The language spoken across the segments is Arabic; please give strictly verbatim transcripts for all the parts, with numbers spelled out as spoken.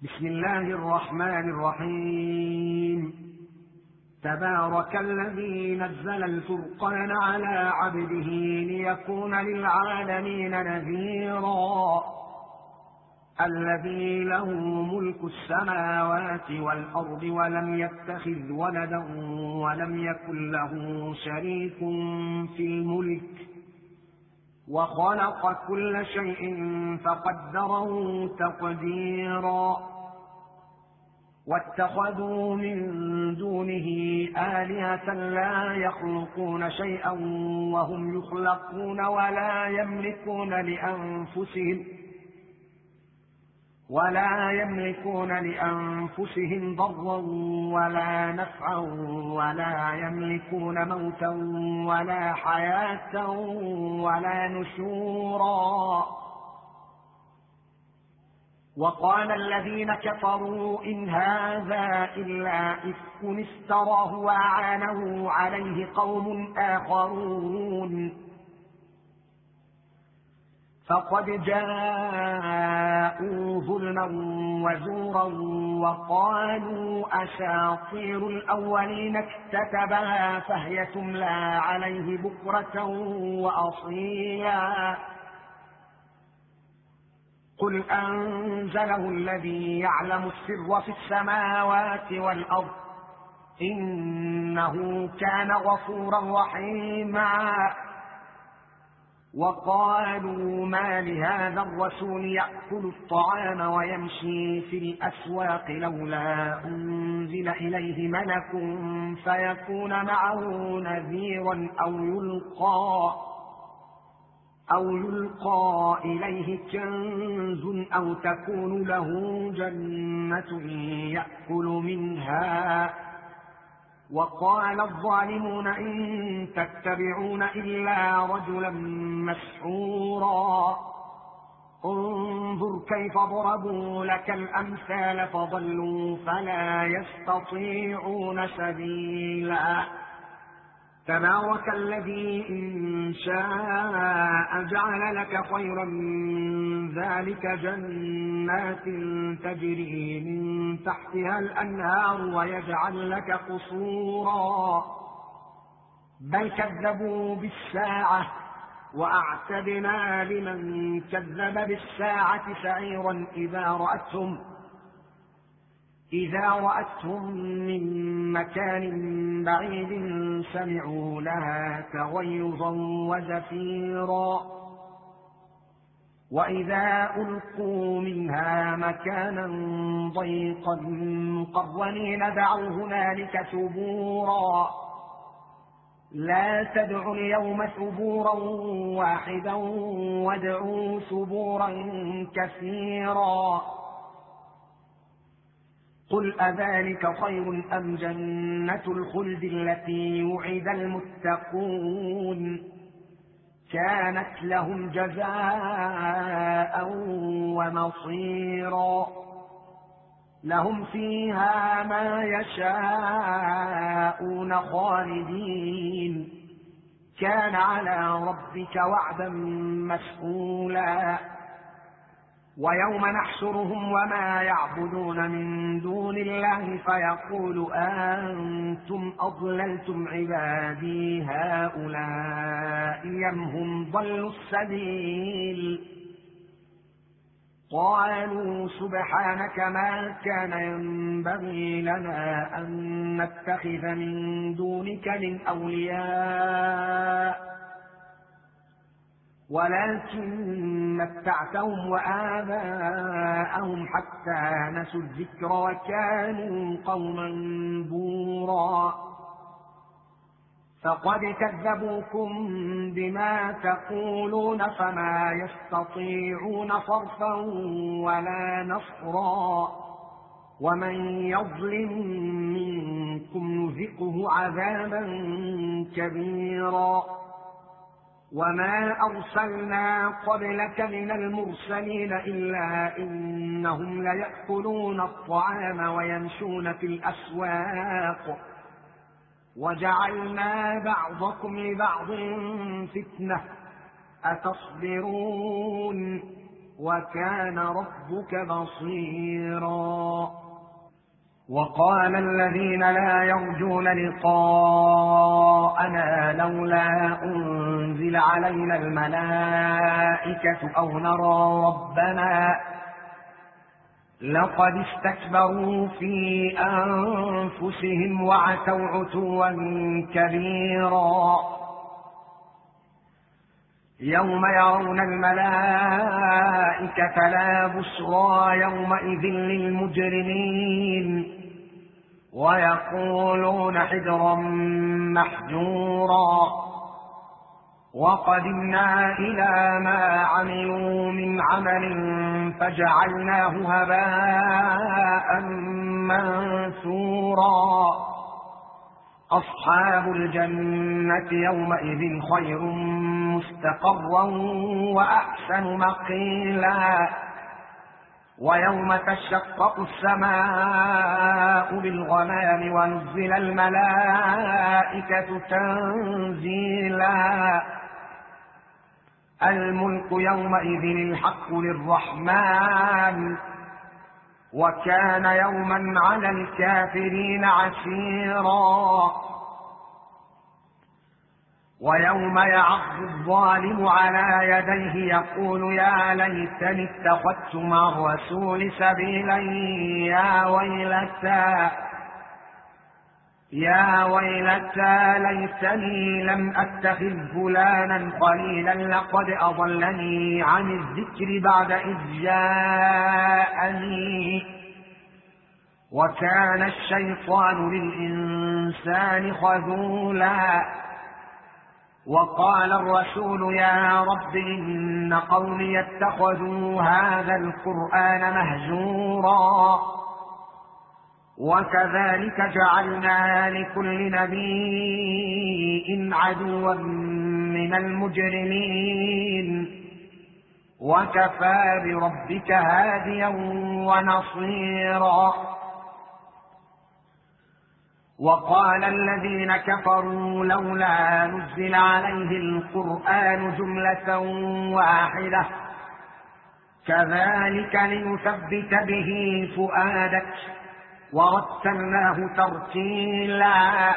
بسم الله الرحمن الرحيم. تبارك الذي نزل الفرقان على عبده ليكون للعالمين نذيرا. الذي له ملك السماوات والأرض ولم يتخذ ولدا ولم يكن له شريك في الملك وخلق كل شيء فقدره تقديرا. واتخذوا من دونه آلهة لا يخلقون شيئا وهم يخلقون ولا يملكون لأنفسهم ولا يملكون لأنفسهم ضرا ولا نفعا ولا يملكون موتا ولا حياة ولا نشورا. وقال الذين كفروا إن هذا إلا إفك افتراه وأعانه عليه قوم آخرون فقد جاءوا ظلما وزورا وقالوا أساطير الأولين اكتتبها فهي تملى عليه بكرة وأصيلا. قل أنزله الذي يعلم السر في السماوات والأرض إنه كان غفورا رحيما. وقالوا ما لهذا الرسول يأكل الطعام ويمشي في الأسواق لولا أنزل إليه ملك فيكون معه نذيرا أو يلقى أو يلقى إليه كنز أو تكون له جنة يأكل منها. وقال الظالمون إن تتبعون إلا رجلا مسحورا. انظر كيف ضربوا لك الأمثال فضلوا فلا يستطيعون سبيلا. تبارك الذي إن شاء جعل لك خيرا من ذلك جنات تجري من تحتها الأنهار ويجعل لك قصورا. بل كذبوا بالساعة وأعتدنا لمن كذب بالساعة سعيرا إذا رأتهم إذا رأتهم من مكان بعيد سمعوا لها تغيظا وزفيرا. وإذا ألقوا منها مكانا ضيقا مقرنين دعوا هنالك ثبورا. لا تدعوا اليوم ثبورا واحدا وادعوا ثبورا كثيرا. قل أذلك خير أم جنة الخلد التي وعد المتقون كانت لهم جزاء ومصيرا. لهم فيها ما يشاءون خالدين كان على ربك وعدا مسئولا. ويوم نحشرهم وما يعبدون من دون الله فيقول أنتم أضللتم عبادي هؤلاء أم هم ضلوا السبيل. قالوا سبحانك ما كان ينبغي لنا أن نتخذ من دونك من أولياء ولكن متعتهم وآباءهم حتى نسوا الذكر وكانوا قوما بورا. فقد كذبوكم بما تقولون فما يستطيعون صرفا ولا نصرا. ومن يظلم منكم نذقه عذابا كبيرا. وما أرسلنا قبلك من المرسلين إلا إنهم ليأكلون الطعام ويمشون في الأسواق وجعلنا بعضكم لبعض فتنة أتصبرون وكان ربك بصيرا. وقال الذين لا يرجون لقاءنا لولا أنزل علينا الملائكة أو نرى ربنا لقد استكبروا في أنفسهم وعتوا عتوا كبيرا. يوم يرون الملائكة لا بشرى يومئذ للمجرمين ويقولون حجرا محجورا. وقدمنا إلى ما عملوا من عمل فجعلناه هباء منثورا. أصحاب الجنة يومئذ خير مستقرا وأحسن مقيلا. ويوم تشقق السماء بالغمام ونزل الملائكة تنزيلا. الملك يومئذ الحق للرحمن وكان يوما على الكافرين عسيرا. ويوم يعض الظالم على يديه يقول يا ليتني اتخذت مع الرسول سبيلا يا ويلتى يا ويلتى ليتني لم أتخذ فلانا خليلا لقد أضلني عن الذكر بعد إذ جاءني وكان الشيطان للإنسان خذولا. وقال الرسول يا رب إن قومي اتخذوا هذا القرآن مهجورا. وكذلك جعلنا لكل نبي عدوا من المجرمين وكفى بربك هاديا ونصيرا. وقال الذين كفروا لولا نزل عليه القرآن جملة واحدة كذلك لنثبت به فؤادك ورتلناه ترتيلا.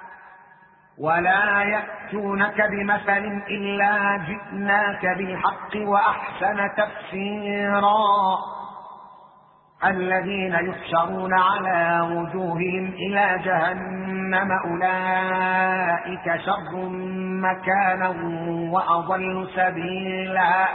ولا يأتونك بمثل إلا جئناك بالحق وأحسن تفسيرا. الذين يحشرون على وجوههم إلى جهنم أولئك شر مكانا وأضل سبيلا.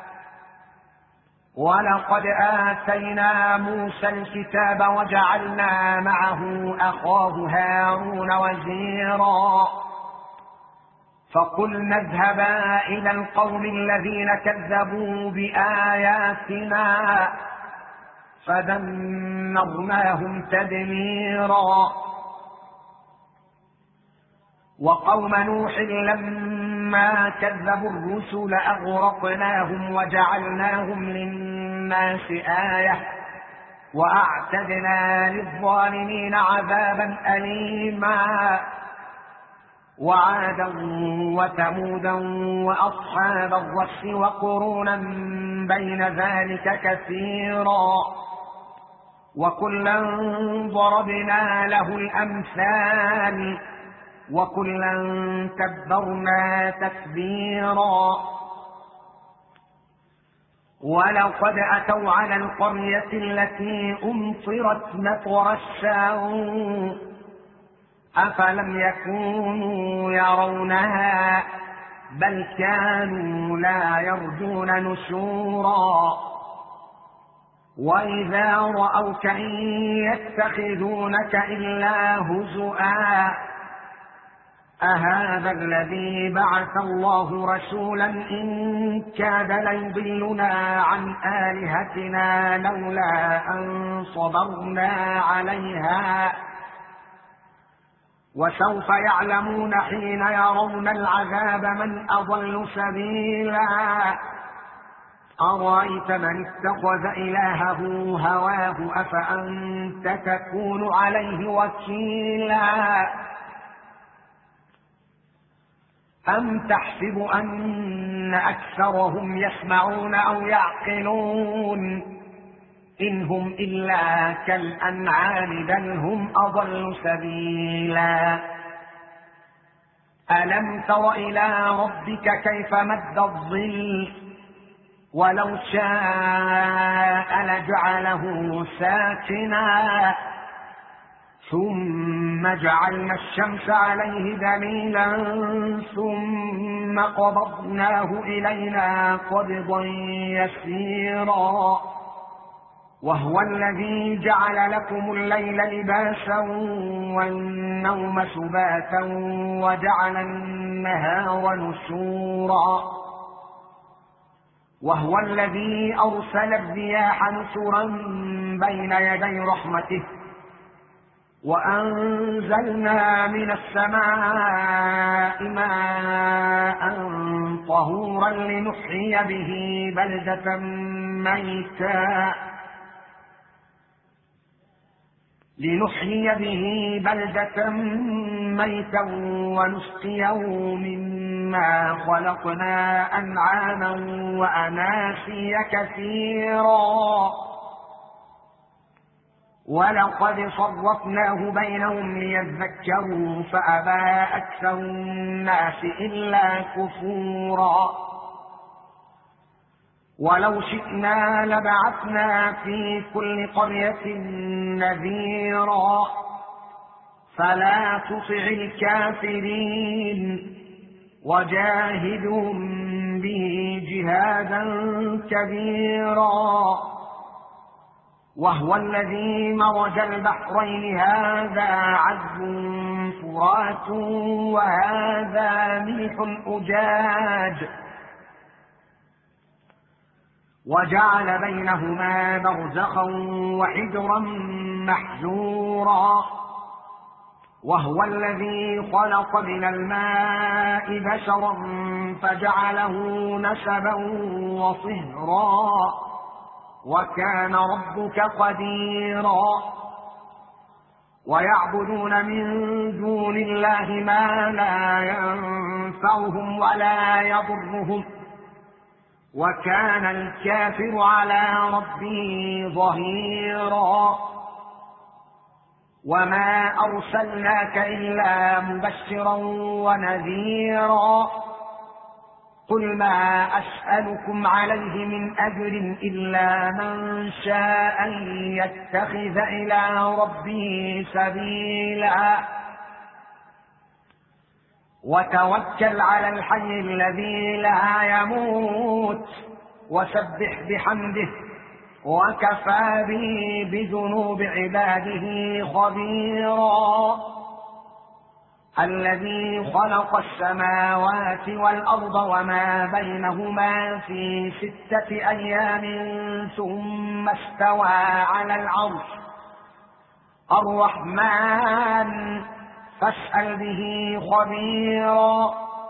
ولقد آتينا موسى الكتاب وجعلنا معه أخاه هارون وزيرا. فقلنا اذهبا إلى القوم الذين كذبوا بآياتنا فدمرناهم تدميرا. وقوم نوح لما كذبوا الرسل أغرقناهم وجعلناهم للناس آية وأعتدنا للظالمين عذابا أليما. وعادا وثمودا وأصحاب الرس وقرونا بين ذلك كثيرا. وكلا ضربنا له الأمثال وكلا تبرنا تكبيرا. ولقد أتوا على القرية التي أمطرت مطر السوء أفلم يكونوا يرونها بل كانوا لا يرجون نشورا. وإذا رأوك إن يتخذونك إلا هزؤا أهذا الذي بعث الله رسولا إن كاد ليضلنا عن آلهتنا لولا أن صبرنا عليها. وسوف يعلمون حين يرون العذاب من أضل سبيلا. أرأيت من اتخذ إلهه هواه أفأنت تكون عليه وكيلا. أم تحسب أن أكثرهم يسمعون أو يعقلون إن هم إلا كالأنعام بل هم أضل سبيلا ألم تر إلى ربك كيف مد الظل ولو شاء لجعله ساكنا ثم جعلنا الشمس عليه دليلا ثم قبضناه إلينا قبضا يسيرا وهو الذي جعل لكم الليل لباسا والنوم سباتا وجعل النهار نشورا وهو الذي أرسل الرياح نشرا بين يدي رحمته وأنزلنا من السماء ماء طهورا لنحيي به بلدة ميتا لنحيي به بلدة ميتا ونسقيه مما خلقنا أنعاما وأناسيا كثيرا ولقد صرفناه بينهم ليذكروا فأبى أكثر الناس إلا كفورا ولو شئنا لبعثنا في كل قرية نذيرا فلا تطع الكافرين وجاهدهم به جهادا كبيرا وهو الذي مرج البحرين هذا عذب فرات وهذا ملح أجاج وجعل بينهما برزخا وحجرا محجورا وهو الذي خلق من الماء بشرا فجعله نسبا وصهرا وكان ربك قديرا ويعبدون من دون الله ما لا ينفعهم ولا يضرهم وكان الكافر على ربه ظهيرا وما أرسلناك إلا مبشرا ونذيرا قل ما أسألكم عليه من أجر إلا من شاء أن يتخذ إلى ربه سبيلا وتوكل على الحي الذي لا يموت وسبح بحمده وكفى به بذنوب عباده خبيرا الذي خلق السماوات والأرض وما بينهما في ستة أيام ثم استوى على العرش الرحمن فاسأل به خبيرا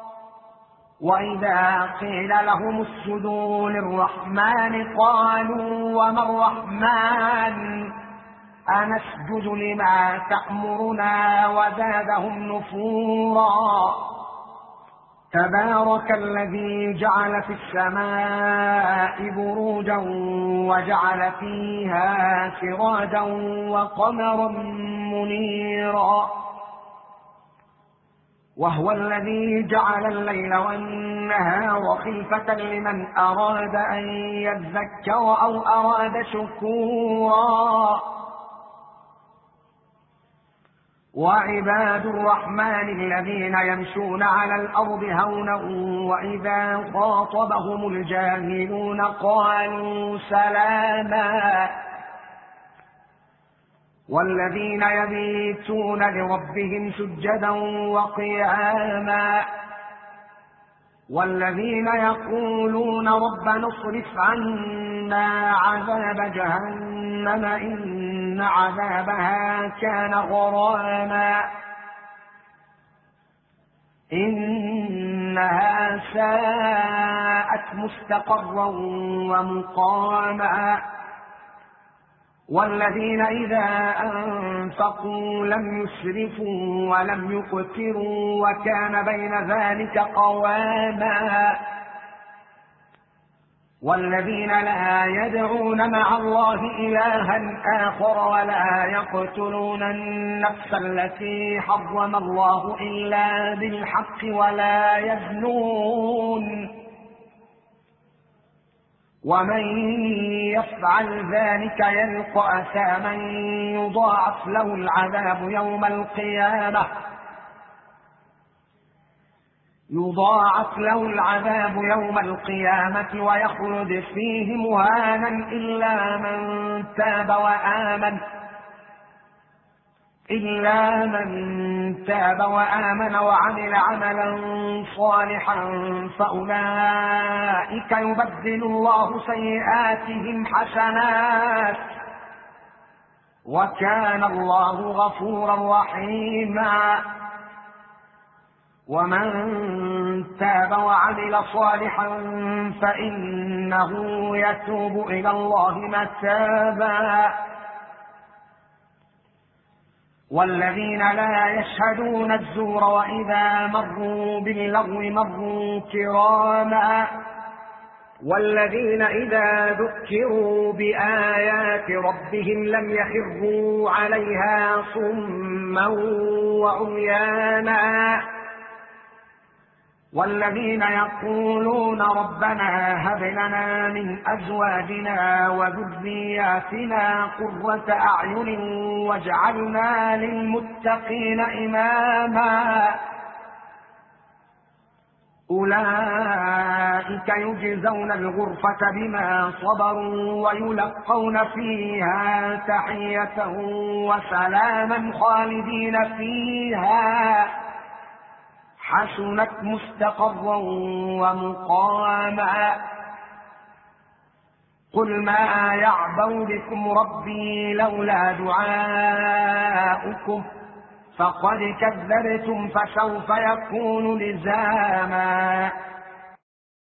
وإذا قيل لهم اسجدوا للرحمن قالوا وما الرحمن أنسجد لما تأمرنا وزادهم نفورا تبارك الذي جعل في السماء بروجا وجعل فيها سراجا وقمرا منيرا وهو الذي جعل الليل والنهار خلفة لمن أراد أن يذكر أو أراد شكورا وعباد الرحمن الذين يمشون على الأرض هونا وإذا خاطبهم الجاهلون قالوا سلاما والذين يبيتون لربهم سجدا وقياما والذين يقولون ربنا اصرف عنا عذاب جهنم إن عذابها كان غراما إنها ساءت مستقرا ومقاما والذين إذا أنفقوا لم يسرفوا ولم يقتروا وكان بين ذلك قواما والذين لا يدعون مع الله إلها آخر ولا يقتلون النفس التي حرم الله إلا بالحق ولا يزنون ومن يفعل ذلك يلقى أثاما يضاعف له العذاب يوم القيامة يضاعف له العذاب يوم القيامة ويخلد فيه مهانا إلا من تاب وآمن إلا من تاب وآمن وعمل عملا صالحا فأولئك يبدل الله سيئاتهم حسنات وكان الله غفورا رحيما ومن تاب وعمل صالحا فإنه يتوب إلى الله متابا والذين لا يشهدون الزور وإذا مروا باللغو مروا كراما والذين إذا ذكروا بآيات ربهم لم يخروا عليها صما وعميانا والذين يقولون ربنا هب لنا من أزواجنا وذرياتنا قرة أعين واجعلنا للمتقين إماما أولئك يجزون الغرفة بما صبروا ويلقون فيها تحية وسلاما خالدين فيها حسنت مستقرا ومقاما قل ما يعبأ بكم ربي لولا دعاؤكم فقد كذبتم فسوف يكون لزاما